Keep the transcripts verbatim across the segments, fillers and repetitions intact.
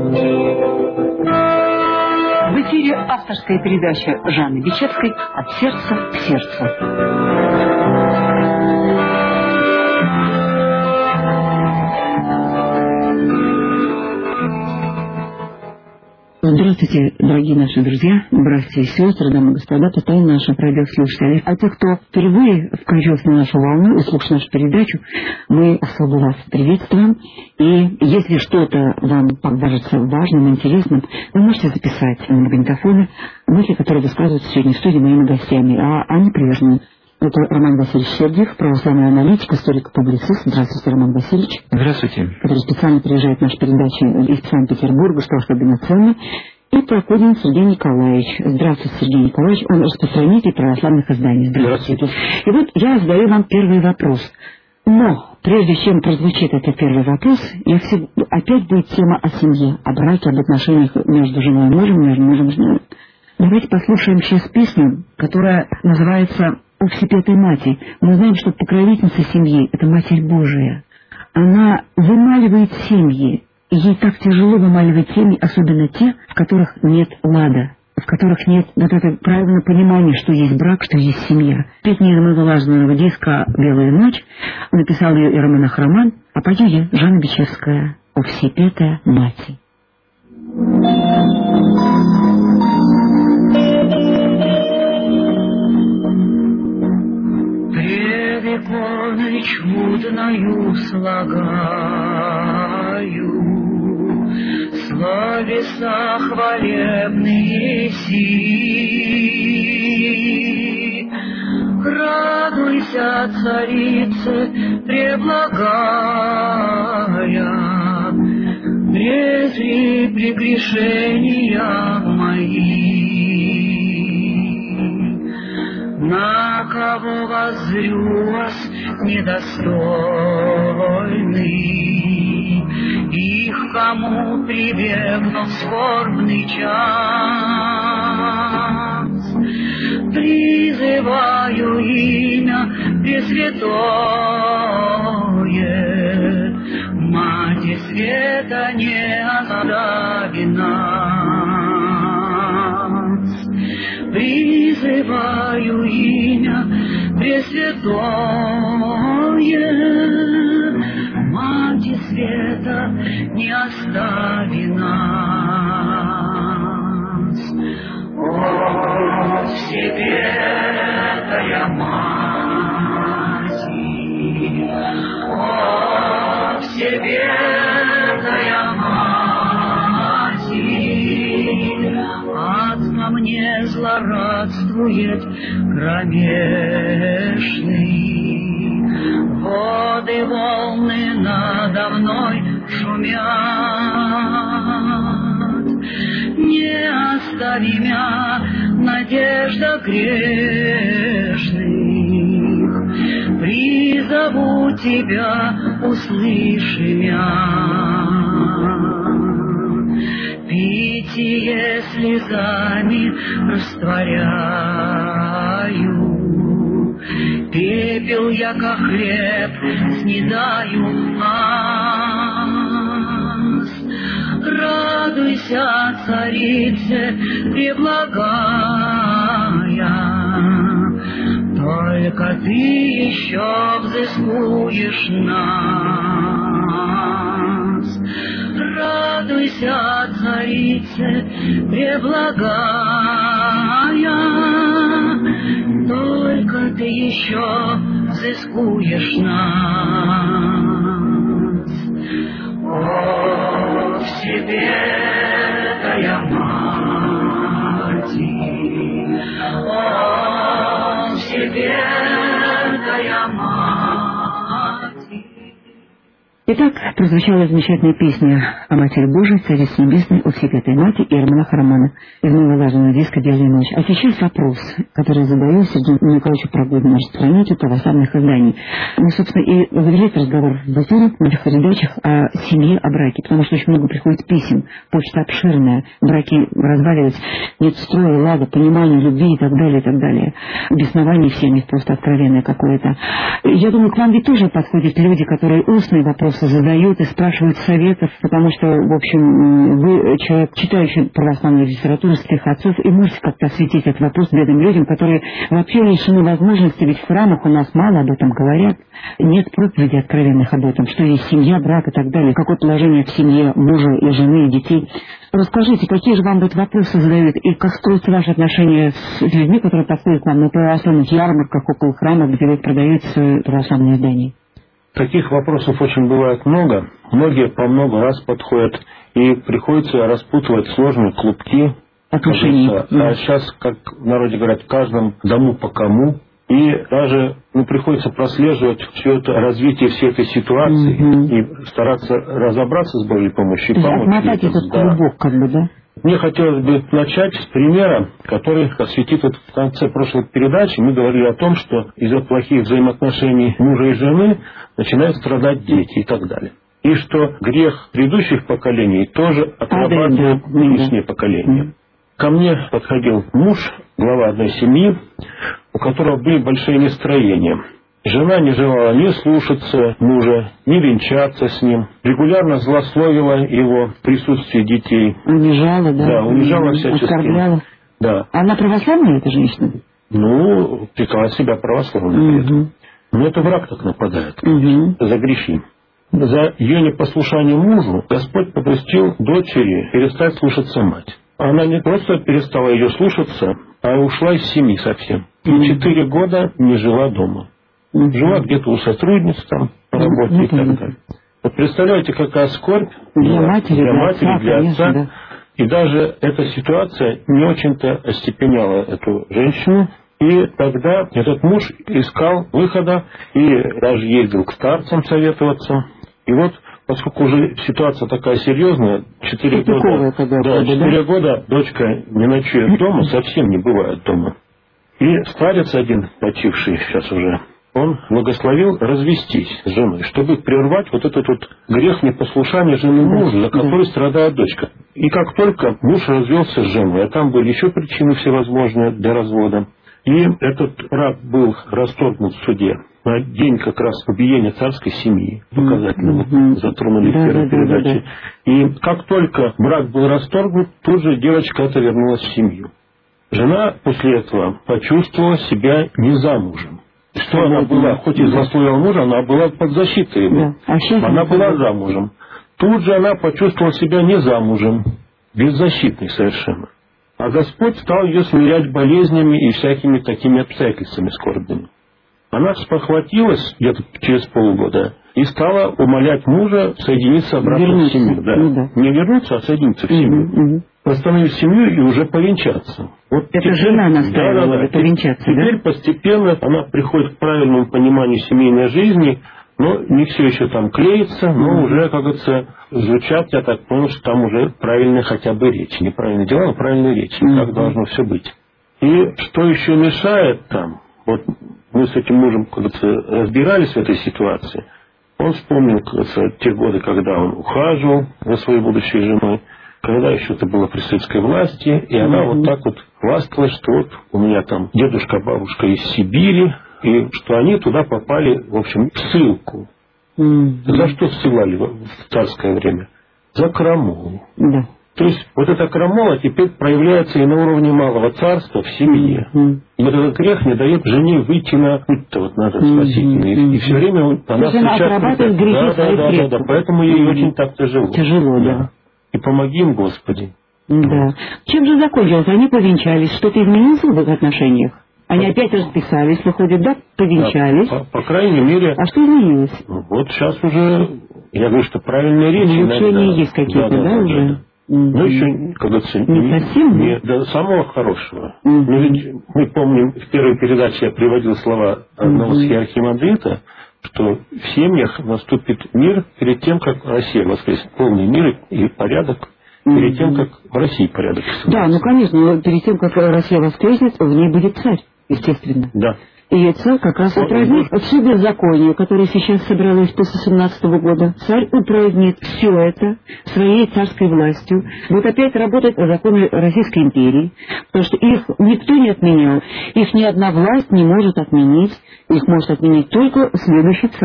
В эфире авторская передача Жанны Бичевской «От сердца к сердцу». Здравствуйте, дорогие наши друзья, братья и сестры, дамы и господа, постоянно наши радиослушатели. А те, кто впервые включился на нашу волну и слушает нашу передачу, мы особо вас приветствуем. И если что-то вам покажется важным, интересным, вы можете записать на магнитофоны мысли, которые высказываются сегодня в студии моими гостями. А они прежние. Это Роман Васильевич Сергиев, православный аналитик, историк-публицист. Здравствуйте, Роман Васильевич. Здравствуйте. Который специально приезжает в нашу передачу из Санкт-Петербурга, что особенно ценно. И Прокудин Сергей Николаевич. Здравствуйте, Сергей Николаевич. Он распространитель православных изданий. Здравствуйте. Здравствуйте. И вот я задаю вам первый вопрос. Но прежде чем прозвучит этот первый вопрос, я все... опять будет тема о семье, о браке, об отношениях между женой и мужем, между мужем и женой. Давайте послушаем сейчас песню, которая называется «О Всепетой Мати». Мы знаем, что покровительница семьи – это Матерь Божия. Она вымаливает семьи. И ей так тяжело вымаливать семьи, особенно те, в которых нет лада, в которых нет вот этого правильного понимания, что есть брак, что есть семья. Песня Ермила Лазарного диска «Белая ночь» написал ее Иеромонах Роман, а пою я, Жанна Бичевская, «О Всепетая Мати». Превековной чудною слагаю словеса хвалебные си. Радуйся, царице преблагая, презри прегрешения мои. На кого воззрю вас недостойный, и к кому прибегну в скорбный час, призываю имя Пресвятое, Мати света не остави нас. Призываю имя Пресвятое, Мати света не остави нас. О, Всепетая Мати, о, Всепетая Мати, ад во мне злорадствует кромешный, воды волны надо мной шумят. Не остави мя, надежда грешных, призову тебя, услыши мя. Питье слезами растворяю, пепел я как хлеб снедаю нас. Радуйся, царице преблагая, только ты еще взыскуешь нас. Радуйся, царице преблагая, только ты еще взыскуешь нас. О, Всепетая Мати, о, Всепетая Мати. Итак, прозвучала замечательная песня о Матери Божией, Царице Небесной, о Всепетой Мати и Иеромонаха Романа из нового лажного диска «Белая ночь». А сейчас вопрос, который задаю Сергею Николаевичу Прокудину, распространителю православных изданий. Мы, собственно, и завели этот разговор в эфире, в наших передачах о семье, о браке, потому что очень много приходит писем, почта обширная, браки разваливаются, нет строя, лада, понимания, любви и так далее, и так далее. Беснование в семьях просто откровенное какое-то. Я думаю, к вам ведь тоже подходят люди, которые устные вопросы задают, задают и спрашивают советов, потому что, в общем, вы человек, читающий православную литературу святых отцов, и можете как-то осветить этот вопрос бедным людям, которые вообще лишены возможности, ведь в храмах у нас мало об этом говорят, нет проповедей откровенных об этом, что есть семья, брак и так далее, какое положение в семье мужа и жены и детей. Расскажите, какие же вам вот вопросы задают, и как строятся ваши отношения с людьми, которые подходят к вам на православных ярмарках, около храма, где вы продаете православные издания? Таких вопросов очень бывает много. Многие по много раз подходят, и приходится распутывать сложные клубки отношений. Да. А сейчас, как в народе говорят, в каждом дому по кому. И даже ну, приходится прослеживать все это развитие всей этой ситуации mm-hmm. и стараться разобраться с Божьей помощью и помочь. Отмотать этот клубок, как бы, да? Мне хотелось бы начать с примера, который осветит вот в конце прошлой передачи. Мы говорили о том, что из-за плохих взаимоотношений мужа и жены начинают страдать дети и так далее. И что грех предыдущих поколений тоже отрабатывает а, да, нынешнее да. поколение. Mm-hmm. Ко мне подходил муж, глава одной семьи, у которого были большие нестроения. Жена не желала ни слушаться мужа, ни венчаться с ним. Регулярно злословила его в присутствии детей. Унижала, да? Да, унижала всячески. Оскорбляла. Да. Она православная, эта женщина? Ну, прикала себя православной. Угу. Но это враг так нападает. Угу. За грехи. За ее непослушание мужу Господь попустил дочери перестать слушаться мать. Она не просто перестала ее слушаться, а ушла из семьи совсем. И mm-hmm. четыре года не жила дома. Mm-hmm. Жила где-то у сотрудниц там по работе mm-hmm. и так далее. Вот представляете, какая скорбь для матери, для, для матери, отца, для отца. Да. И даже эта ситуация не очень-то остепеняла эту женщину. И тогда этот муж искал выхода и даже ездил к старцам советоваться. И вот, поскольку уже ситуация такая серьезная, четыре года, да, четыре года дочка не ночует дома, совсем не бывает дома. И старец один, почивший сейчас уже, он благословил развестись с женой, чтобы прервать вот этот вот грех непослушания жены мужа, за который страдает дочка. И как только муж развелся с женой, а там были еще причины всевозможные для развода, и этот брак был расторгнут в суде на день как раз убиения царской семьи, показательно mm-hmm. затронули в первой передаче. И как только брак был расторгнут, тут же девочка эта вернулась в семью. Жена после этого почувствовала себя не замужем. Что она была, хоть и злословила мужа, она была под защитой его. Она была замужем. Тут же она почувствовала себя не замужем, беззащитной совершенно. А Господь стал ее смирять болезнями и всякими такими обстоятельствами скорбными. Она спохватилась где-то через полгода и стала умолять мужа соединиться обратно вернуться. в семью. Да. Ну, да. Не вернуться, а соединиться в семью. Угу, угу. Восстановить семью и уже повенчаться. Вот это теперь, жена настаивала да, да, да. повенчаться, теперь да? постепенно она приходит к правильному пониманию семейной жизни, но не все еще там клеится, но mm-hmm. уже, как говорится, звучат, я так понял, что там уже правильная хотя бы речь. Не правильные дела, но правильная речь. Mm-hmm. Как должно все быть. И что еще мешает там? Вот мы с этим мужем, как говорится, разбирались в этой ситуации. Он вспомнил, как говорится, те годы, когда он ухаживал за своей будущей женой, когда еще это было при советской власти, и mm-hmm. она вот так вот хвасталась, что вот у меня там дедушка, бабушка из Сибири, и что они туда попали, в общем, в ссылку. Mm-hmm. За что ссылали в царское время? За крамолу. Mm-hmm. То есть вот эта крамола теперь проявляется и на уровне малого царства в семье. Mm-hmm. И вот этот грех не дает жене выйти на путь-то вот на этот mm-hmm. спасительный. Mm-hmm. И все время она встречает... Да, да, да, да, да, поэтому ей mm-hmm. очень так тяжело. Тяжело, да. да. И помоги им, Господи. Да. Чем же закончилось? Они повенчались. Что-то изменилось в их отношениях? Они по... опять расписались, выходит, да? Повенчались. Да, по, по крайней мере... А что изменилось? Вот сейчас уже, я говорю, что правильная речь. Улучшения есть какие-то, да, да, да, уже? Да, да. Mm-hmm. Ну, еще, как говорится, не, не совсем, не, до самого хорошего. Mm-hmm. Но ведь мы помним, в первой передаче я приводил слова одного mm-hmm. схиархимандрита, что в семьях наступит мир перед тем, как Россия воскреснет. Полный мир и порядок перед mm-hmm. тем, как в России порядок. Да, ну конечно, но перед тем, как Россия воскреснет, в ней будет царь, естественно. Да. И царь как раз упразднит все беззаконие, которое сейчас собралось после семнадцатого года. Царь упразднит все это своей царской властью. Будет опять работать по закону Российской империи, потому что их никто не отменял. Их ни одна власть не может отменить. Их может отменить только следующий царь.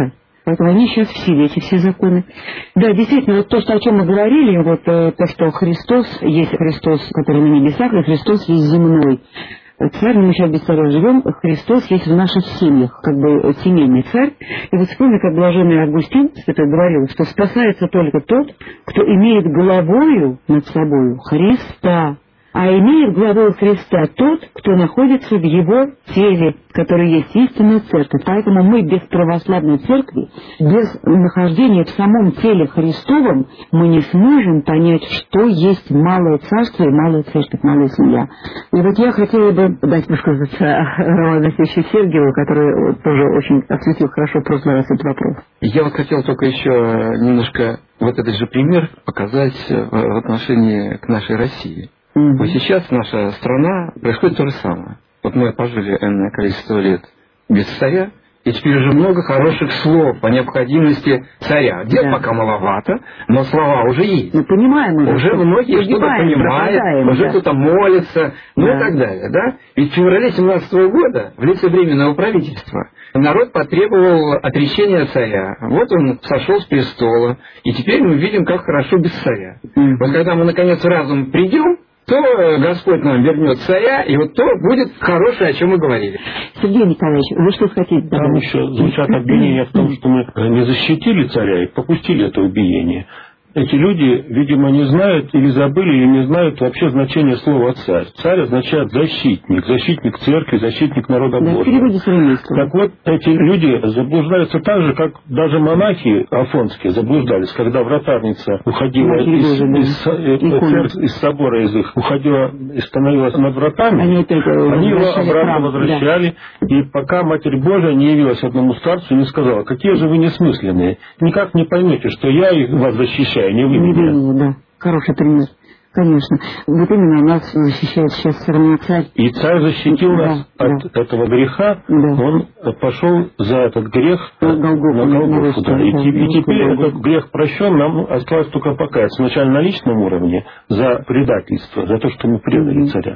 Поэтому они сейчас в силе, эти все законы. Да, действительно, вот то, что, о чем мы говорили, вот э, то, что Христос, есть Христос, который на небесах, и Христос есть земной. Царь, мы сейчас без царя живем, Христос есть в наших семьях, как бы семейный царь. И вот вспомни, как блаженный Августин это говорил, что спасается только тот, кто имеет головою над собою Христа. А имеет главою Христа тот, кто находится в его теле, который есть истинная церковь. Поэтому мы без православной церкви, без нахождения в самом теле Христовом, мы не сможем понять, что есть малое царство и малая церковь, малая семья. И вот я хотела бы дать высказаться Роману Алексеевичу Сергиеву, который тоже очень осветил хорошо в прошлый раз этот вопрос. Я вот хотел только еще немножко вот этот же пример показать в отношении к нашей России. Mm-hmm. Вот сейчас наша страна происходит то же самое. Вот мы пожили энное количество лет без царя, и теперь уже много хороших слов по необходимости царя. Дел да. пока маловато, но слова уже есть. Мы понимаем уже. Уже многие что-то понимают, уже да. кто-то молится, ну да. и так далее. Да? Ведь в феврале семнадцатого года в лице Временного правительства народ потребовал отречения царя. Вот он сошел с престола, и теперь мы видим, как хорошо без царя. Mm-hmm. Вот когда мы наконец разум придем, то Господь нам вернет царя, и вот то будет хорошее, о чем мы говорили. Сергей Николаевич, вы что хотите? Там еще звучат обвинения в том, что мы не защитили царя и попустили это убиение. Эти люди, видимо, не знают или забыли, или не знают вообще значение слова «царь». Царь означает защитник, защитник церкви, защитник народа да, Божьего. Так вот, эти люди заблуждаются так же, как даже монахи афонские заблуждались, когда вратарница уходила из, Божьей, из, да. из, из собора, из их, уходила и становилась над вратами, они, они его обратно храм, возвращали, да. и пока Матерь Божия не явилась одному старцу и не сказала: какие же вы несмысленные, никак не поймете, что я вас защищаю. Не вы меня. Да, хороший пример. Конечно. Вот именно нас защищает сейчас все равно царь. И царь защитил да, нас да. от этого греха. Да. Он пошел за этот грех на Голгофу. На Голгофу да. Да. И, да, и теперь да. этот грех прощен, нам осталось только покаяться. Сначала на личном уровне за предательство, за то, что мы предали mm-hmm. царя.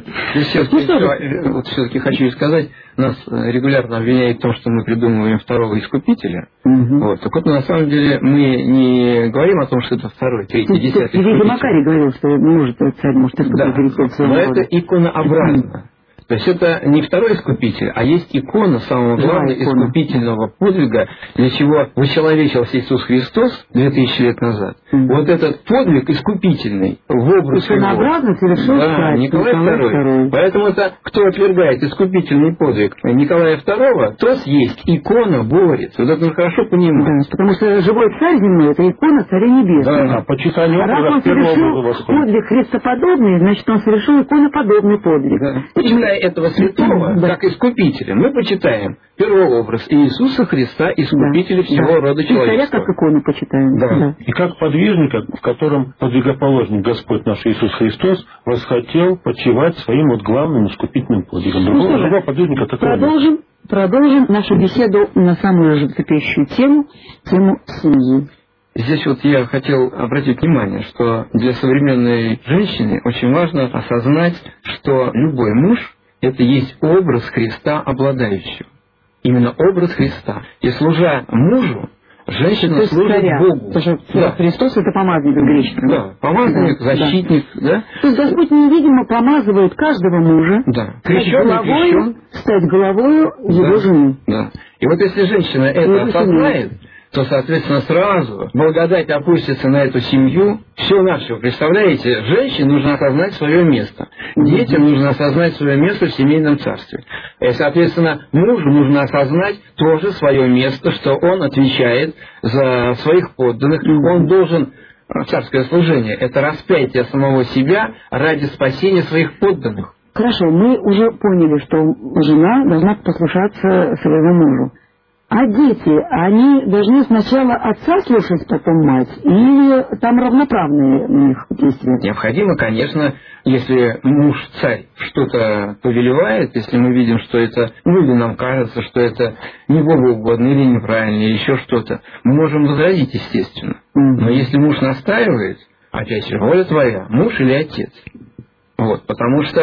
Ну, вот все-таки хочу сказать, нас регулярно обвиняют в том, что мы придумываем второго искупителя. Mm-hmm. Вот. Так вот, на самом деле, мы не говорим о том, что это второй, третий, десятый искупитель. Макарий говорил, что может, царь может искупить. Да, но это иконообразно. То есть это не второй искупитель, а есть икона самого главного да, искупительного подвига, для чего вычеловечился Иисус Христос две тысячи лет назад. Mm-hmm. Вот этот подвиг искупительный в образ иконообразно совершил да, царь, Николай второй. Поэтому это кто отвергает искупительный подвиг Николая второго, тот есть икона-борец. Вот это нужно хорошо понимать. Да, потому что живой царь земной — это икона царя небесного. Да, почитание а раз он совершил подвиг христоподобный, значит он совершил иконоподобный подвиг. Да. Почитая этого святого, да. как искупителя, мы почитаем первый образ Иисуса Христа, искупителя да. всего да. рода человечества. И царя как икону почитаем. Да. Да. И как подвижника, в котором подвигоположник Господь наш Иисус Христос восхотел почивать своим вот главным искупительным подвигом. Другого, ну, другого подвижника такого продолжим, нет. Продолжим нашу беседу на самую животрепещущую тему, тему семьи. Здесь вот я хотел обратить внимание, что для современной женщины очень важно осознать, что любой муж — это есть образ Христа обладающего. Именно образ Христа. И служа мужу, женщина служит царя. Богу. Потому что да. Христос — это помазанник греческий. Да, помазанник, да. защитник. Да. Да. То есть Господь невидимо помазывает каждого мужа да. стать головою, стать головою его да. жены. Да. И вот если женщина это осознает, то, соответственно, сразу благодать опустится на эту семью. Все наше, представляете, женщине нужно осознать свое место. Детям нужно осознать свое место в семейном царстве. И, соответственно, мужу нужно осознать тоже свое место, что он отвечает за своих подданных. Он должен... Царское служение — это распятие самого себя ради спасения своих подданных. Хорошо, мы уже поняли, что жена должна послушаться своему мужу. А дети, они должны сначала отца слушать, потом мать, или там равноправные у них действия? Необходимо, конечно, если муж, царь, что-то повелевает, если мы видим, что это, ну или нам кажется, что это не Богу угодно, или неправильно, или еще что-то, мы можем возразить, естественно. Mm-hmm. Но если муж настаивает, опять же, воля твоя, муж или отец. Вот, потому что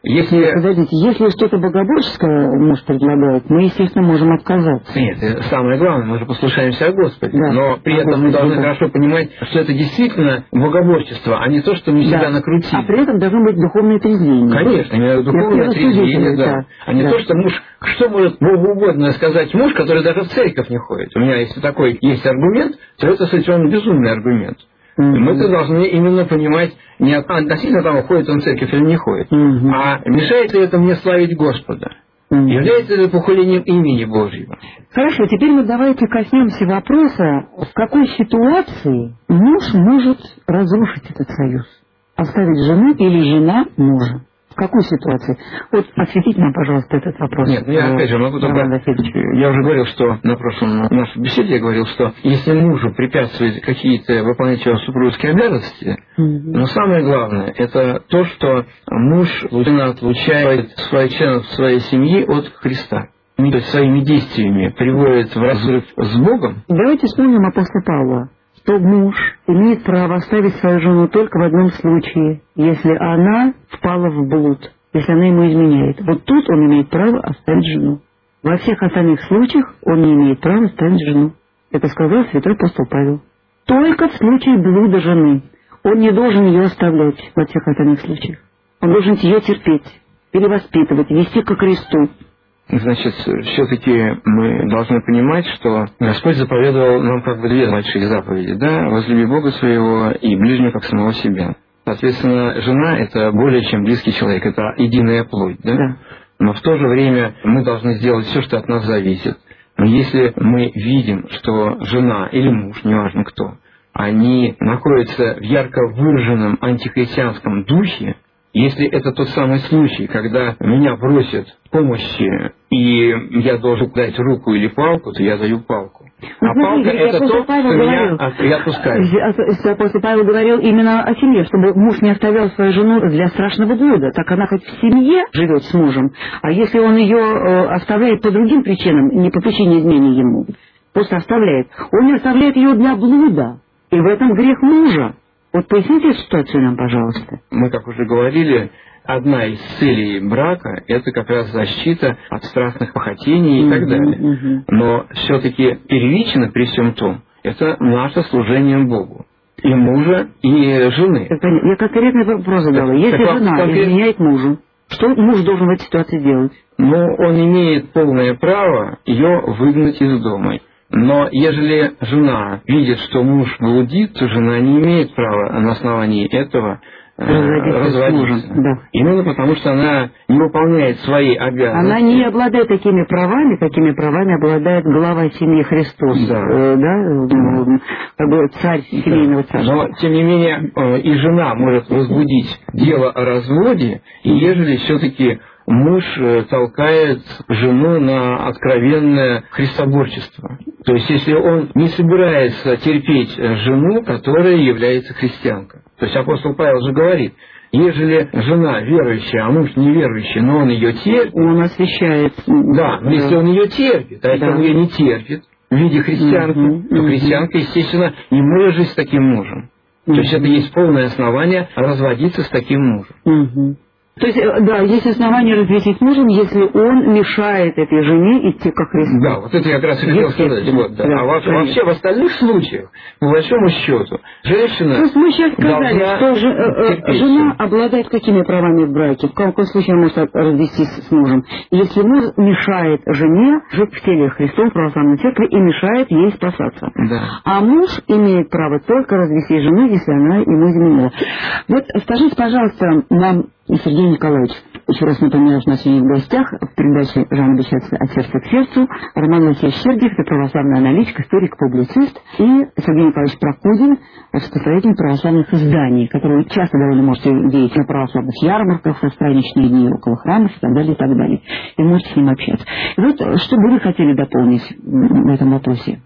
Если... Подождите, если что-то богоборческое муж предлагает, мы, естественно, можем отказаться. Нет, это самое главное, мы же послушаемся о Господе. Да. Но при О этом мы Господе, должны да. хорошо понимать, что это действительно богоборчество, а не то, что мы себя Да. накрутили. А при этом должно быть духовное трезвение. Конечно, именно духовное трезвение, да. да. А не Да. то, что муж... Что может Богу угодно сказать муж, который даже в церковь не ходит? У меня, если такой есть аргумент, то это совершенно безумный аргумент. Mm-hmm. Мы это должны именно понимать не относительно того, ходит он в церковь или не ходит, Mm-hmm. а мешает ли это мне славить Господа? Mm-hmm. Является ли похвалением имени Божьего? Хорошо, теперь мы давайте коснемся вопроса, в какой ситуации муж может разрушить этот союз. Оставить жену или жена мужа. В какой ситуации? Вот осветите нам, пожалуйста, этот вопрос. Нет, ну я опять же могу только... Я уже говорил, что на прошлом нашей беседе я говорил, что если мужу препятствуют какие-то выполнять его супружеские обязанности, mm-hmm. но самое главное, это то, что муж отлучает своих членов своей семьи от Христа. То есть своими действиями приводит в разрыв с Богом. Давайте вспомним апостола Павла, что муж имеет право оставить свою жену только в одном случае, если она впала в блуд, если она ему изменяет. Вот тут он имеет право оставить жену. Во всех остальных случаях он не имеет права оставить жену. Это сказал святой апостол Павел. Только в случае блуда жены. Он не должен ее оставлять во всех остальных случаях. Он должен ее терпеть, перевоспитывать, вести ко Христу. Значит, все-таки мы должны понимать, что Господь заповедовал нам как бы две большие заповеди, да, возлюби Бога своего и ближнего как самого себя. Соответственно, жена — это более чем близкий человек, это единая плоть, да? Да. Но в то же время мы должны сделать все, что от нас зависит. Но если мы видим, что жена или муж, неважно кто, они находятся в ярко выраженном антихристианском духе, если это тот самый случай, когда меня просят помощи, и я должен дать руку или палку, то я даю палку. Ну, а палка — это то, что меня я отпускаю. Апостол Павел говорил именно о семье, чтобы муж не оставлял свою жену для страшного блуда. Так она хоть в семье живет с мужем, а если он ее э, оставляет по другим причинам, не по причине измены ему, просто оставляет, он не оставляет ее для блуда. И в этом грех мужа. Вот поясните эту ситуацию нам, пожалуйста. Мы, как уже говорили, одна из целей брака — это как раз защита от страстных похотений и так далее. Mm-hmm. Но все-таки первично при всем том — это наше служение Богу. И мужа, и жены. Я конкретный вопрос задала. Если так, жена конкрет... изменяет мужу, что муж должен в этой ситуации делать? Ну, он имеет полное право ее выгнать из дома. Но ежели жена видит, что муж блудит, то жена не имеет права на основании этого э, разводиться. Да. Именно потому, что она не выполняет свои обязанности. Она не обладает такими правами, какими правами обладает глава семьи Христос. Да. Э, да? Как бы царь семейного царства. Но, тем не менее, э, и жена может возбудить дело о разводе, и ежели все-таки муж толкает жену на откровенное христоборчество. То есть, если он не собирается терпеть жену, которая является христианкой. То есть, апостол Павел же говорит, ежели жена верующая, а муж неверующий, но он ее терпит... Он освящает. Да, но если он ее терпит, а если да. он ее не терпит в виде христианки, mm-hmm. то христианка, естественно, не может жить с таким мужем. Mm-hmm. То есть, это есть полное основание разводиться с таким мужем. Mm-hmm. То есть, да, есть основания развестись мужем, если он мешает этой жене идти ко Христу. Да, вот это я как раз и хотел сказать. Вот, да. Да, а во- вообще в остальных случаях, по большому счету, женщина... То есть мы сейчас сказали, что же, э, жена обладает какими правами в браке, в каком случае она может развестись с мужем. Если муж мешает жене жить в теле Христова, в православной церкви, и мешает ей спасаться. Да. А муж имеет право только развестись жену, если она ему изменила. Вот скажите, пожалуйста, нам... Сергей Николаевич, еще раз напоминаю, что у нас сегодня в гостях в передаче Жанна Бесчастная «От сердца к сердцу» Роман Васильевич Сергиев, это православный аналитик, историк, публицист, и Сергей Николаевич Прокудин, распространитель православных изданий, которые часто довольно можете видеть на православных ярмарках, в страничные дни около храмов и так далее, и так далее. И можете с ним общаться. И вот, что бы вы хотели дополнить в этом вопросе?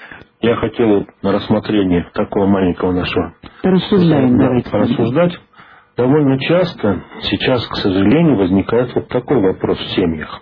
Я хотел на рассмотрение такого маленького нашего... Порассуждаем, давайте. Порассуждать. Довольно часто сейчас, к сожалению, возникает вот такой вопрос в семьях.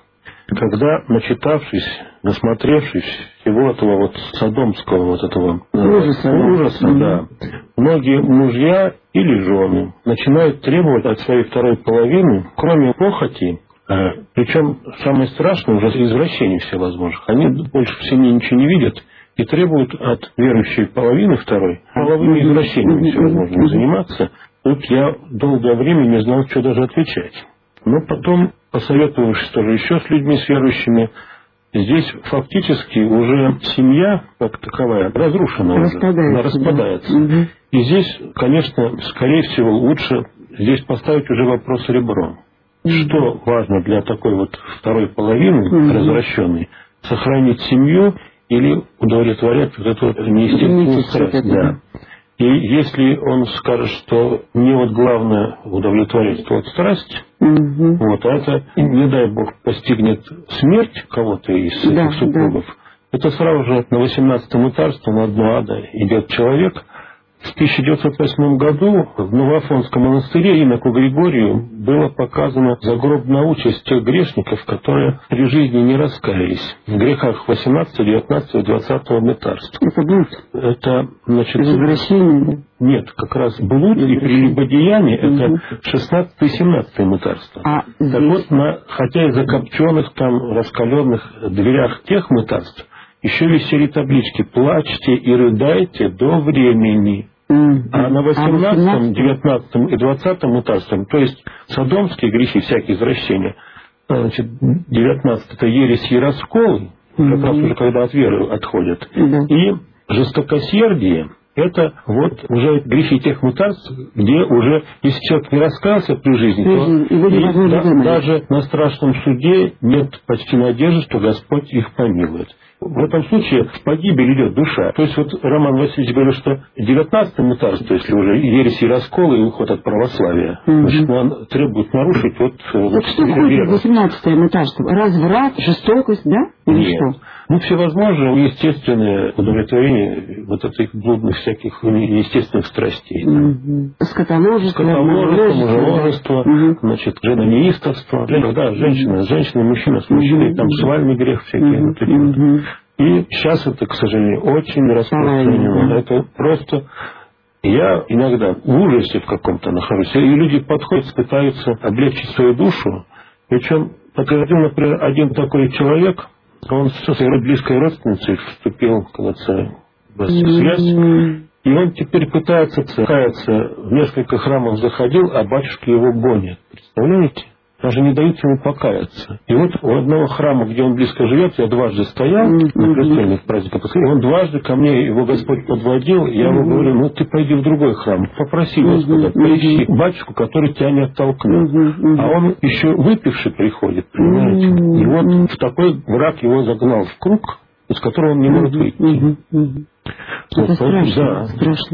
когда, начитавшись, насмотревшись всего этого вот содомского вот этого ужаса, ужаса да, да, многие мужья или жены начинают требовать от своей второй половины, кроме похоти, э, причем самое страшное уже извращение всевозможных. Они больше в семье ничего не видят и требуют от верующей половины второй половыми извращениями всевозможными заниматься. Тут я долгое время не знал, что даже отвечать. Но потом, посоветовавшись тоже еще с людьми, с верующими, здесь фактически уже семья, как таковая, разрушена распадается, уже, она распадается. Да. Угу. И здесь, конечно, скорее всего, лучше здесь поставить уже вопрос ребром. Угу. Что важно для такой вот второй половины, угу, развращенной, сохранить семью или удовлетворять вот эту вот неестественную страсть. Да. И если он скажет, что мне вот главное удовлетворять вот страсть, угу, вот, а это, не дай бог, постигнет смерть кого-то из да, этих супругов, да, это сразу же на восемнадцатом мытарстве, на дно ада идет человек. В тысяча девятьсот восьмом году в Новоафонском монастыре иноку Григорию было показано загробная участь тех грешников, которые при жизни не раскаялись в грехах восемнадцатого, девятнадцатого и двадцатого мытарств. Это блуд? Это, значит... Возвращение? Нет, как раз блуд и прелюбодеяние — это шестнадцатое и семнадцатое мытарство. А так здесь... вот, на, хотя и закопченных там, раскаленных дверях тех мытарств, еще висели таблички «Плачьте и рыдайте до времени». Mm-hmm. А на восемнадцатом, девятнадцатом и двадцатом мытарстве, то есть содомские грехи, всякие извращения, значит, девятнадцатое — это ересь и расколы, mm-hmm, как раз уже когда от веры отходят, mm-hmm, и жестокосердие — это вот уже грехи тех мытарств, где уже, если человек не раскаялся при жизни, mm-hmm, то и, и, да, даже на страшном суде нет почти надежды, что Господь их помилует. В этом случае в погибель идет душа. То есть вот Роман Васильевич говорил, что девятнадцатое мытарство, если уже ересь и расколы и уход от православия, mm-hmm, значит, он требует нарушить вот... Так вот, что входит в восемнадцатое мытарство? Разврат, жестокость, да? Или Нет. Что? Ну, всевозможные естественные удовлетворения вот этих блудных всяких неестественных страстей. Mm-hmm. Скотоложество, Скотоложество, мужеложество, mm-hmm, значит, женонеистовство. Да, женщина, женщина, мужчина с мужчиной, mm-hmm, там свальный грех всякие. Mm-hmm. Вот такие вот. И сейчас это, к сожалению, очень распространено. Это просто... Я иногда в ужасе в каком-то нахожусь. И люди подходят, пытаются облегчить свою душу. Причем, подтвердил, например, один такой человек, он со своей близкой родственницей вступил, кажется, в связь. И он теперь пытается каяться, в несколько храмов заходил, а батюшки его гонят. Представляете? Даже не дают ему покаяться. И вот у одного храма, где он близко живет, я дважды стоял mm-hmm. на крестельных праздниках, и он дважды ко мне, его Господь подводил, я mm-hmm. ему говорю, ну ты пойди в другой храм, попроси Господа, mm-hmm. поищи батюшку, который тебя не оттолкнет. Mm-hmm. А он еще выпивший приходит, понимаете? Mm-hmm. И вот в такой враг его загнал в круг, из которого он не может выйти. Mm-hmm. Mm-hmm. Вот, это страшно, да. страшно.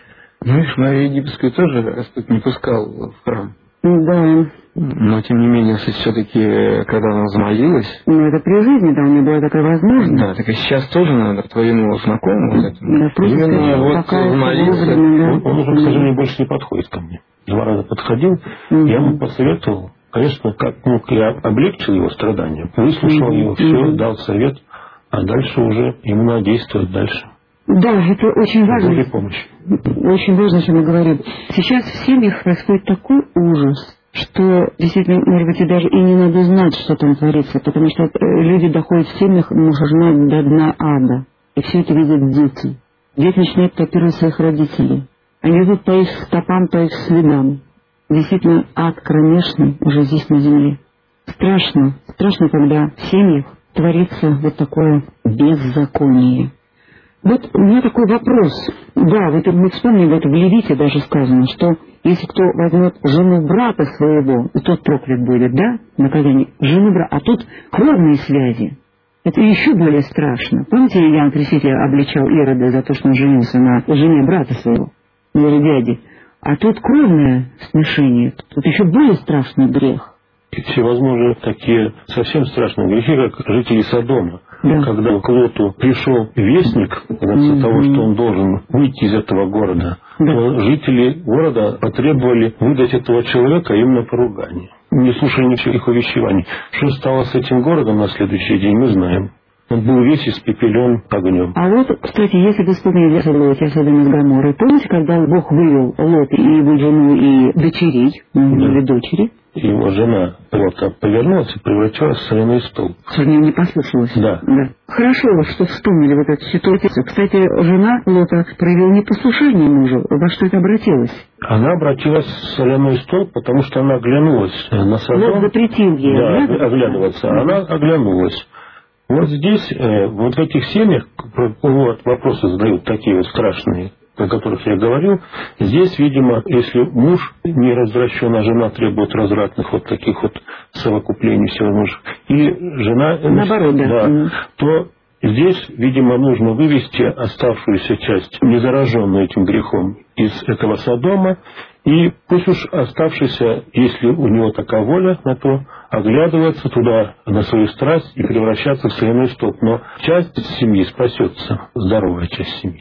Ну и Марию Египетскую тоже Господь не пускал в храм. Да. Но, тем не менее, все-таки, когда она взмолилась... Ну, это при жизни, да, у нее была такая возможность. Да, так и сейчас тоже надо к твоему знакомому вот этому. Да, просто именно вот взмолился. Да. Он, он уже, к сожалению, больше не подходит ко мне. Два раза подходил, mm-hmm. я ему посоветовал. Конечно, как мог, я облегчил его страдания, выслушал mm-hmm. его, все, mm-hmm. дал совет, а дальше уже ему надо действовать дальше. Да, это очень важно. Будет помощь. Очень важно, что мы говорим. Сейчас в семьях происходит такой ужас, что действительно, может быть, и даже и не надо знать, что там творится, потому что люди доходят в семьях, муж и жена, до дна ада. И все это видят дети. Дети начинают копировать своих родителей. Они идут по их стопам, по их следам. Действительно, ад кромешный уже здесь на земле. Страшно. Страшно, когда в семьях творится вот такое беззаконие. Вот у меня такой вопрос. Да, вот мы вспомним, вот в Левите даже сказано, что если кто возьмет жену брата своего, и тот проклят будет, да, наказание, жену брата, а тут кровные связи. Это еще более страшно. Помните, Иоанн Креститель обличал Ирода за то, что он женился на жене брата своего, или дяди. А тут кровное смешение, тут еще более страшный грех. И всевозможные такие совсем страшные грехи, как жители Содома. Да. Когда к Лоту пришел вестник mm-hmm. того, что он должен выйти из этого города, да. то жители города потребовали выдать этого человека им на поругание. не слушали ничьих увещеваний. Что стало с этим городом на следующий день, мы знаем. Он был весь испепелен огнем. А вот, кстати, если вы вспомнили о Лоте, особенно с Гоморрой, помните, когда Бог вывел Лот и его жену и дочерей, да. или дочери? Его жена Лота повернулась и превратилась в соляной столб. Соня не послушалась. Да. да. Хорошо, что вспомнили вот эту ситуацию. Кстати, жена Лота проявила непослушание мужу. Во что это обратилось? Она обратилась в соляной столб, потому что она оглянулась на Содом. Лот запретил ей да, оглядываться. оглядываться. Она оглянулась. Вот здесь, э, вот в этих семьях, вот, вопросы задают такие вот страшные, о которых я говорил. Здесь, видимо, если муж не развращен, а жена требует развратных вот таких вот совокуплений всевозможных, и жена... Наоборот, да. да Mm. то здесь, видимо, нужно вывести оставшуюся часть, не зараженную этим грехом, из этого Содома, и пусть уж оставшийся, если у него такая воля на то, оглядываться туда на свою страсть и превращаться в соляной столб. Но часть семьи спасется, здоровая часть семьи.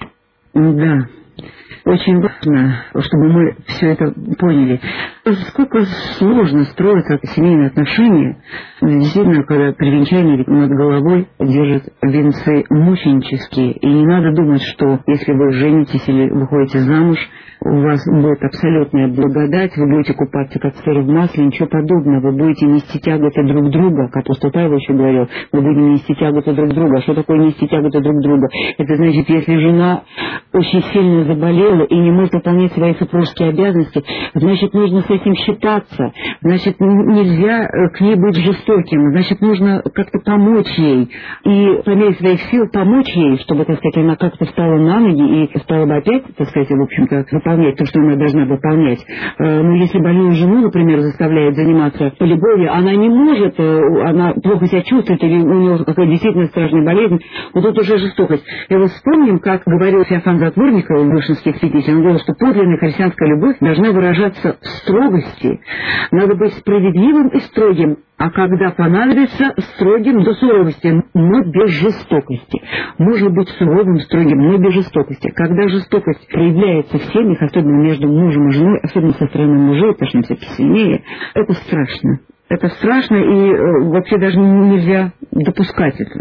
Да. Очень важно, чтобы мы все это поняли. Сколько сложно строятся семейные отношения, действительно, когда при венчании над головой держат венцы мученические. И не надо думать, что если вы женитесь или выходите замуж, у вас будет абсолютная благодать, вы будете купаться как сыр в масле, ничего подобного. Вы будете нести тяготы друг друга, как апостол Павел еще говорил, мы будем нести тяготы друг друга. А что такое нести тяготы друг друга? Это значит, если жена очень сильно заболела и не может выполнять свои супружеские обязанности, значит, нужно с этим считаться, значит, нельзя к ней быть жестоким, значит, нужно как-то помочь ей и по мере своих сил помочь ей, чтобы, так сказать, она как-то встала на ноги и стала бы опять, так сказать, в общем-то, выполнять то, что она должна выполнять. Но если больную жену, например, заставляет заниматься полюбовью, она не может, она плохо себя чувствует, или у нее какая-то действительно страшная болезнь, вот тут уже жестокость. И вот вспомним, как говорил Феофан Затворников в Вышинских святителях, он говорил, что подлинная христианская любовь должна выражаться в строгости. Надо быть справедливым и строгим, а когда понадобится, строгим до суровости, но без жестокости. Можно быть суровым, строгим, но без жестокости. Когда жестокость проявляется в семьях, особенно между мужем и женой, особенно со стороны мужей, потому что они все сильнее, это страшно. Это страшно, и э, вообще даже нельзя допускать это.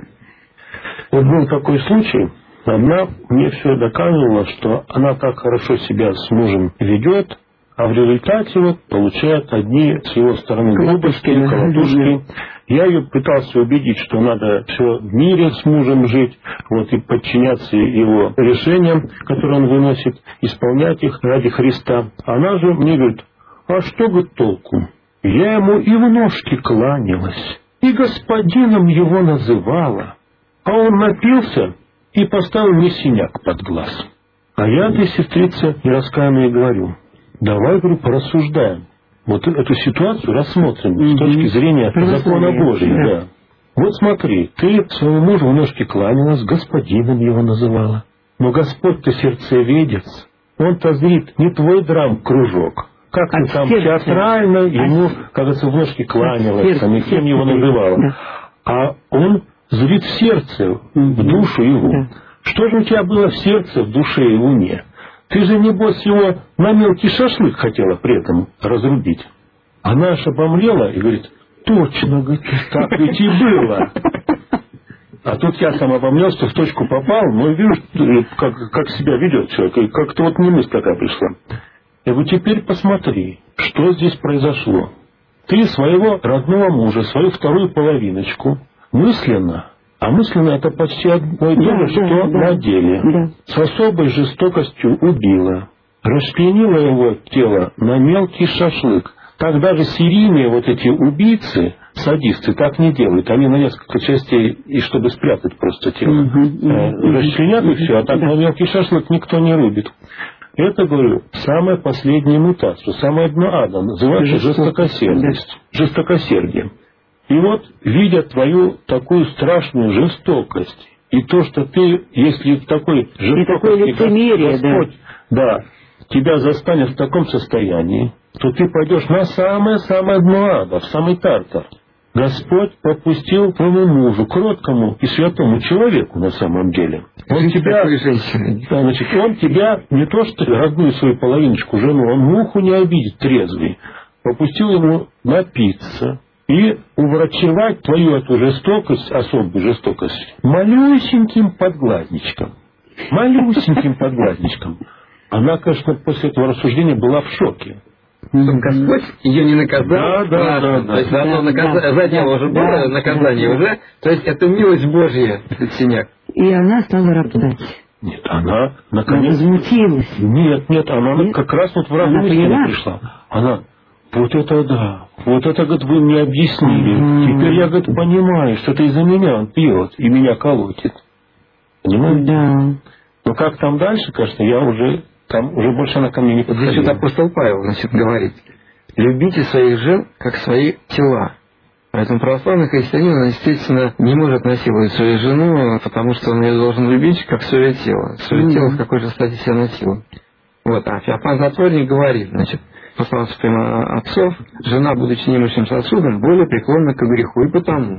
Вот был такой случай. Одна мне все доказывала, что она так хорошо себя с мужем ведет, а в результате вот получает одни с его стороны грубости, колотушки. Я ее пытался убедить, что надо все в мире с мужем жить, вот, и подчиняться его решениям, которые он выносит, исполнять их ради Христа. Она же мне говорит, а что бы толку? Я ему и в ножки кланялась, и господином его называла, а он напился и поставил мне синяк под глаз. А я этой сестрице нераскаянной говорю, давай, говорю, порассуждаем. Вот эту ситуацию рассмотрим mm-hmm. с точки зрения закона Божьего. Да. Да. Вот смотри, ты своему мужу в ножки кланялась, господином его называла. Но Господь-то сердцеведец. Он-то зрит не твой драм-кружок. Как ты там сердца. Театрально ему, кажется, в ножки кланялась, а не кем его называла. Да. А он зрит в сердце, mm-hmm. в душу его. Да. Что же у тебя было в сердце, в душе и в уме? Ты же, небось, его на мелкий шашлык хотела при этом разрубить. Она аж обомлела и говорит, точно, говорит, так ведь и было. А тут я сам обомлел, что в точку попал, но вижу, как, как себя ведет человек, и как-то вот мне мысль такая пришла. Я говорю, теперь посмотри, что здесь произошло. Ты своего родного мужа, свою вторую половиночку мысленно, а мысленно это почти одно и то же, да, что да, на деле, да. с особой жестокостью убила, расчленила его тело на мелкий шашлык. Так даже серийные вот эти убийцы, садисты, так не делают. Они на несколько частей, и чтобы спрятать просто тело. Угу, угу, расчленят и все, а так да. на мелкий шашлык никто не рубит. Это, говорю, самое последнее мутация, самое дно ада, называется жестокосердость, жестокосердие. И вот, видя твою такую страшную жестокость, и то, что ты, если в такой жестокости Господь, да. да, тебя застанет в таком состоянии, то ты пойдешь на самое-самое дно ада, в самый тартар. Господь попустил твоему мужу, кроткому и святому человеку на самом деле. Он тебя, да, значит, он тебя не то что родную свою половиночку, жену, он муху не обидит трезвый. попустил ему напиться и уврачевать твою эту жестокость, особую жестокость, малюсеньким подгладничком. Малюсеньким подгладничком. Она, конечно, после этого рассуждения была в шоке. Чтобы Господь ее не наказал. Да, да, да, да. То есть одно Да, наказ... да, за дело да, уже да, было, наказание да. уже. То есть это милость Божья, этот синяк. И она стала роптать. Нет, она Она наконец... возмутилась. Нет, нет, она Нет? как раз вот в Она разум поняла? истины пришла. Она, вот это да, вот это, говорит, вы мне объяснили. Ага. Теперь я, говорит, понимаю, что это из-за меня он пьет и меня колотит. Понимаете? Да. Но как там дальше, конечно, я уже, там уже больше она ко мне не Вот здесь подходила. вот апостол Павел, значит, говорит: любите своих жен, как свои тела. Поэтому православный христианин, он, естественно, не может насиловать свою жену, потому что он ее должен любить, как свое тело. Свое Mm-hmm. тело в какой же стати себя носило. Вот, а Феофан Затворник говорит, значит, посланством отцов, жена, будучи немощным сосудом, более преклонна к греху, и потому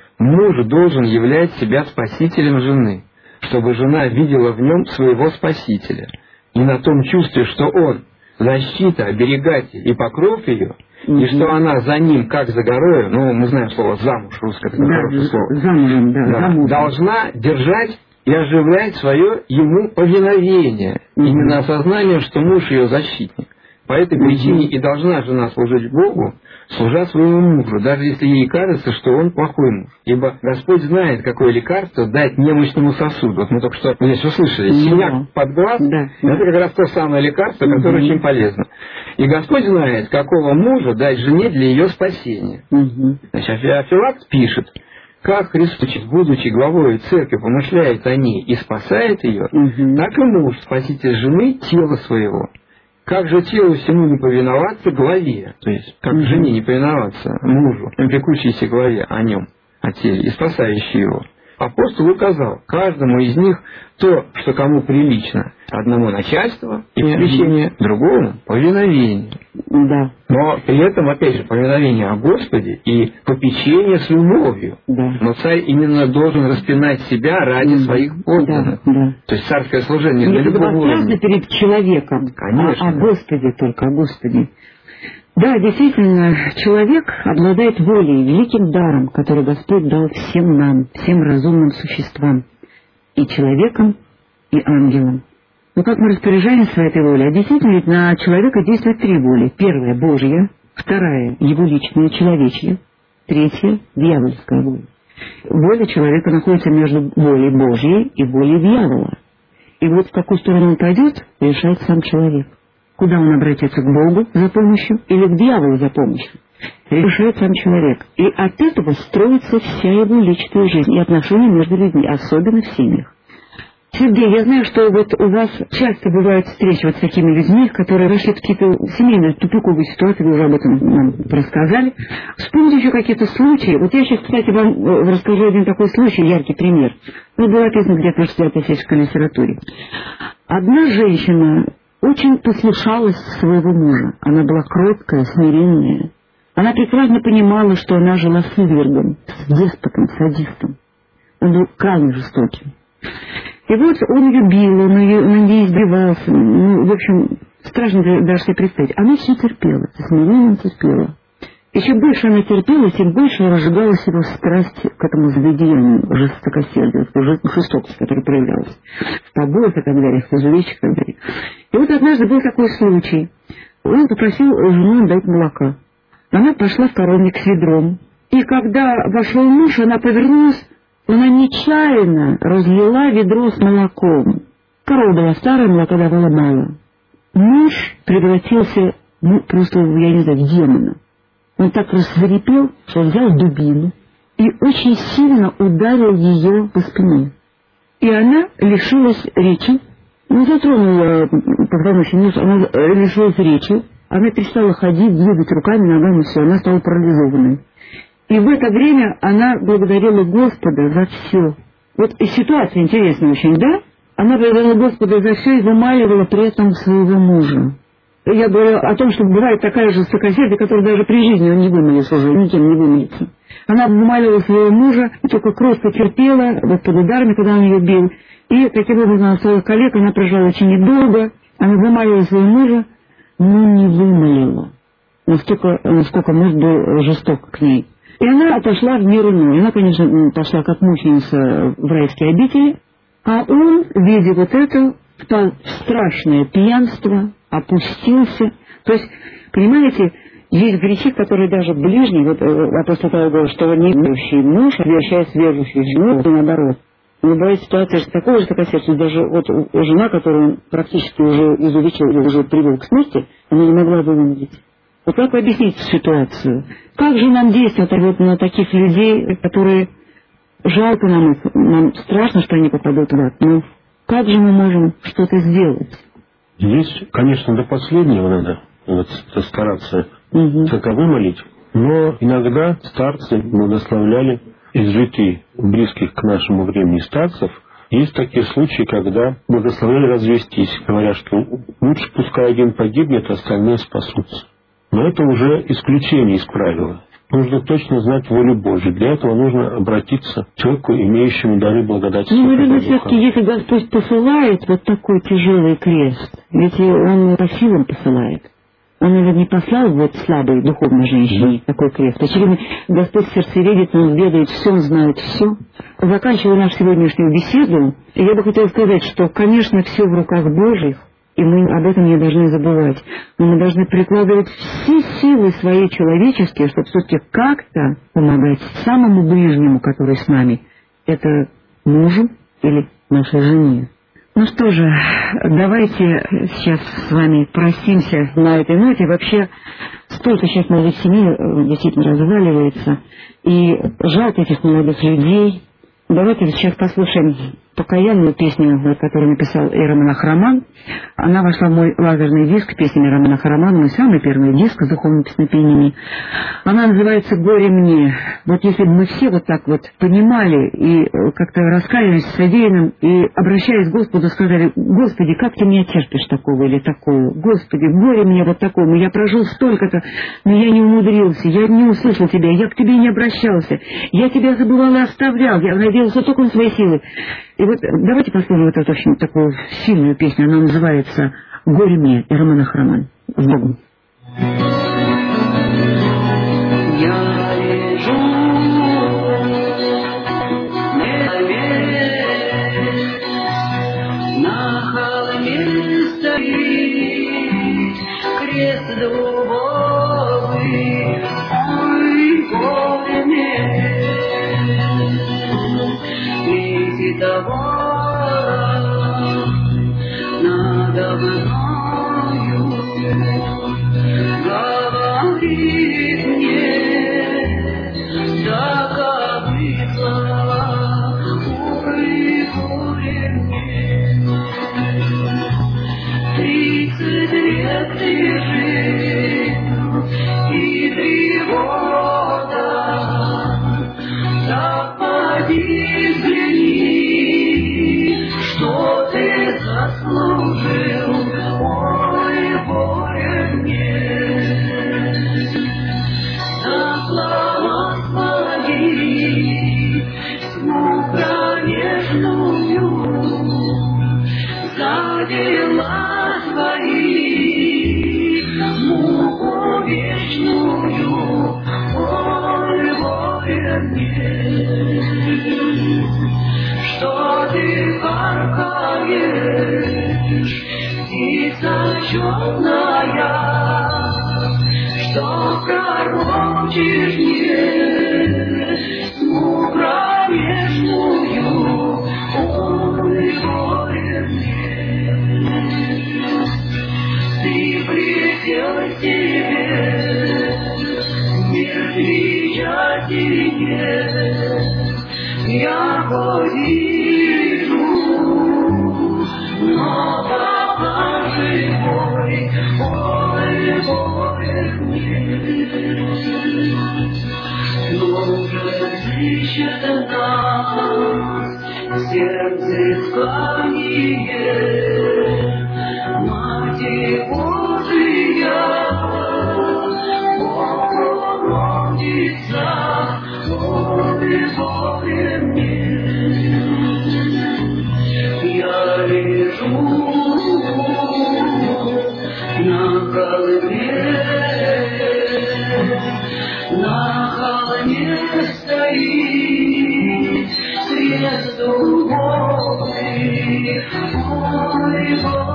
муж должен являть себя спасителем жены, чтобы жена видела в нем своего спасителя, и на том чувстве, что он защита, оберегатель и покров ее, Мгм. и что она за ним, как за горою, ну, мы знаем слово «замуж», русское такое Да, хорошее слово, замужем, да, да, замужем. должна держать и оживлять свое ему повиновение, Мгм. именно осознанием, что муж ее защитник. По этой Мгм. причине и должна жена служить Богу, служа своему мужу, даже если ей кажется, что он плохой муж. Ибо Господь знает, какое лекарство дать немощному сосуду. Вот мы только что здесь услышали, Да. синяк под глаз, Да. это как раз то самое лекарство, которое Мгм. очень полезно. И Господь знает, какого мужа дать жене для ее спасения. Мгм. Значит, а Филакт пишет: как Христос, будучи главой церкви, помышляет о ней и спасает ее, Мгм. так и муж, спаситель жены, тело своего. Как же телу всему не повиноваться главе, то есть как Мгм. жене не повиноваться мужу, пекущейся главе о нем, о теле, и спасающей его. Апостол указал каждому из них то, что кому прилично. Одному начальство и посвящение, другому повиновение. Да, Но при этом, опять же, повиновение о Господе и попечение с любовью. да. Но царь именно должен распинать себя ради Мгм. своих подданных. Да, да. То есть царское служение на Не любом подвластно уровне. перед человеком, Конечно. а о Господе только, о Господе. Да, действительно, человек обладает волей, великим даром, который Господь дал всем нам, всем разумным существам, и человекам, и ангелам. Но как мы распоряжаемся этой волей? А действительно, ведь на человека действует три воли. Первая — Божья, вторая — его личная, человечья, третья — дьявольская воля. Воля человека находится между волей Божьей и волей дьявола. И вот в какую сторону он пойдет, решает сам человек. Куда он обратится, к Богу за помощью или к дьяволу за помощью, решает сам человек. И от этого строится вся его личная жизнь и отношения между людьми, особенно в семьях. Сергей, я знаю, что вот у вас часто бывают встречи вот с такими людьми, которые вошли в какие-то семейные тупиковые ситуации, вы уже об этом нам рассказали. Вспомните еще какие-то случаи. Вот я сейчас, кстати, вам э, расскажу один такой случай, яркий пример. Он был описан где-то в шестидесятой сельской литературе. Одна женщина очень послушалась своего мужа. Она была кроткая, смиренная. Она прекрасно понимала, что она жила с извергом, с деспотом, садистом. Он был крайне жестоким. И вот он ее бил, он ее, на ней издевался. Ну, в общем, страшно даже себе представить. Она все терпела, со смирением терпела. И чем больше она терпела, тем больше разжигалась его страсть к этому злодеянию, жестокосердию, жестокость, которая проявлялась в побоях и так далее, в изувечьях и так далее. И вот однажды был такой случай. Он попросил жену дать молока. Она пошла в коровник с ведром. И когда вошел муж, она повернулась, она нечаянно разлила ведро с молоком. Корова была старая, молока давала мало. Муж превратился, ну, просто, я не знаю, в демона. Он так рассверепел, что взял дубину и очень сильно ударил ее по спине. И она лишилась речи. Ну, затронула позвоночник, она лишилась речи. Она перестала ходить, двигать руками, ногами, все, она стала парализованной. И в это время она благодарила Господа за все. Вот и ситуация интересная очень, да? Она благодарила Господа за все и вымаливала при этом своего мужа. Я говорю о том, что бывает такая жестокосердие, которая даже при жизни он не вымолится уже, никем не вымолится. Она вымаливала своего мужа, только кротко терпела, вот под ударами, когда он ее бил. И таким образом она своих коллег, она прожила очень недолго. Она вымаливала своего мужа, но не вымолила. насколько, насколько муж был жесток к ней. И она отошла в мир иной. Она, конечно, пошла как мученица в райские обители, а он, видя вот это, впал в страшное пьянство, опустился. То есть, понимаете, есть грехи, которые даже ближние, вот апостол Павел говорит, что неверующий муж обращается верующей жену, и наоборот. Но бывает ситуация же такого же жестокосердия, даже вот жена, которую он практически уже изувечил, уже привел к смерти, она не могла вынудить. Вот как вы объясните ситуацию? Как же нам действовать вот на таких людей, которые жалко нам их, нам страшно, что они попадут в ад, но как же мы можем что-то сделать? Здесь, конечно, до последнего надо вот, стараться Угу. таковы молить, но иногда старцы благословляли из житий близких к нашему времени старцев. Есть такие случаи, когда благословляли развестись, говоря, что лучше пускай один погибнет, остальные спасутся. Но это уже исключение из правила. Нужно точно знать волю Божию. Для этого нужно обратиться к человеку, имеющему дары благодати. Ну, наверное, все-таки, если Господь посылает вот такой тяжелый крест, ведь Он по силам посылает. Он, наверное, не послал вот слабой духовной женщине да. такой крест. Очевидно, Господь в сердце видит, Он ведает все, Он знает все. Заканчивая нашу сегодняшнюю беседу, я бы хотела сказать, что, конечно, все в руках Божьих, и мы об этом не должны забывать. Но мы должны прикладывать все силы свои человеческие, чтобы все-таки как-то помогать самому ближнему, который с нами, это мужу или нашей жене. Ну что же, давайте сейчас с вами простимся на этой ноте. Вообще, столько сейчас молодых семей действительно разваливается, и жалко этих молодых людей. Давайте сейчас послушаем покаянную песню, которую написал иеромонах Роман. Она вошла в мой лазерный диск, песня иеромонаха Романа, мой самый первый диск с духовными песнопениями. Она называется «Горе мне». Вот если бы мы все вот так вот понимали и как-то раскаялись в содеянном и, обращаясь к Господу, сказали: «Господи, как ты меня терпишь такого или такого? Господи, горе мне вот такому, я прожил столько-то, но я не умудрился, я не услышал тебя, я к тебе не обращался, я тебя забывал и оставлял, я надеялся только на свои силы». И вот давайте послушаем вот эту очень такую сильную песню. Она называется «Горе мне», иеромонах Роман. С Богом. Я лежу на холме стоит крест дубовый, ой, горе мне. Того надо мною говорит мне, закобыла, ой, горе мне. Тридцать лет лежит и тревога, так поди взгляни, что ты заслужил, ой, горе мне. За слова свои, тьму промежную, за дела свои, муку вечную, ой, горе мне. Что ты каркаешь, птица черная, что пророчишь мне тьму промежную, ой, горе мне. Ты присел себе, мир тебе, я вижу, но папа живой, ой, горе мне. Служит ищет нас, сердце склоние, Матерь Божия, Богородица, ой, горе мне. Я лежу на холме, не стоит, крест дубовый, ой, ой.